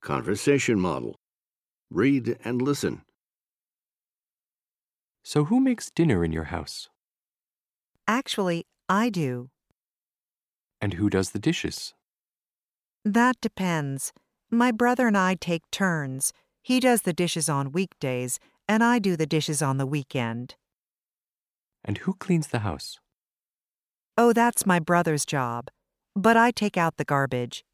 Conversation model. Read and listen. So who makes dinner in your house? Actually, I do. And who does the dishes? That depends. My brother and I take turns. He does the dishes on weekdays, and I do the dishes on the weekend. And who cleans the house? Oh, that's my brother's job. But I take out the garbage.